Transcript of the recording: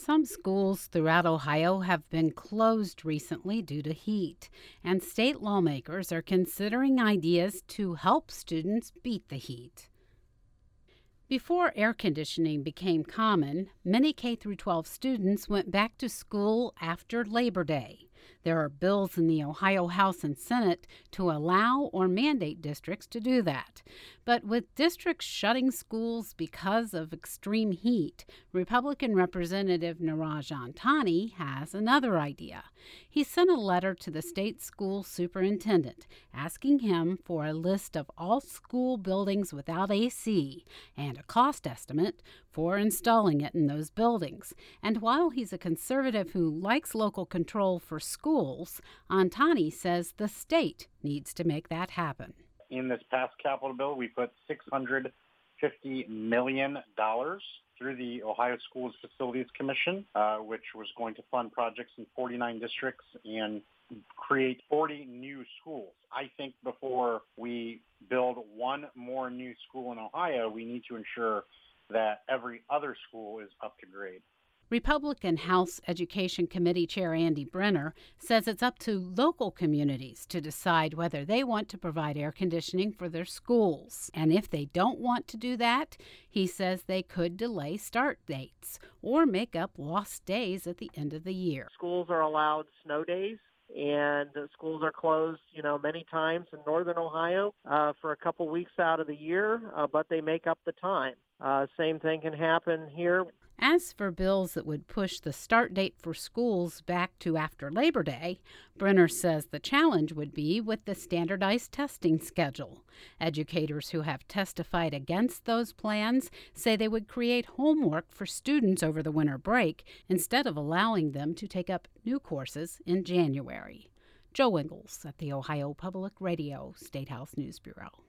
Some schools throughout Ohio have been closed recently due to heat, and state lawmakers are considering ideas to help students beat the heat. Before air conditioning became common, many K through 12 students went back to school after Labor Day. There are bills in the Ohio House and Senate to allow or mandate districts to do that. But with districts shutting schools because of extreme heat, Republican Representative Niraj Antani has another idea. He sent a letter to the state school superintendent asking him for a list of all school buildings without AC and a cost estimate for installing it in those buildings. And while he's a conservative who likes local control for schools, Antani says the state needs to make that happen. In this past capital bill, we put $650 million through the Ohio Schools Facilities Commission, which was going to fund projects in 49 districts and create 40 new schools. I think before we build one more new school in Ohio, we need to ensure that every other school is up to grade. Republican House Education Committee Chair Andy Brenner says it's up to local communities to decide whether they want to provide air conditioning for their schools. And if they don't want to do that, he says they could delay start dates or make up lost days at the end of the year. Schools are allowed snow days, and schools are closed, many times in northern Ohio for a couple weeks out of the year, but they make up the time. Same thing can happen here. As for bills that would push the start date for schools back to after Labor Day, Brenner says the challenge would be with the standardized testing schedule. Educators who have testified against those plans say they would create homework for students over the winter break instead of allowing them to take up new courses in January. Joe Ingles at the Ohio Public Radio State House News Bureau.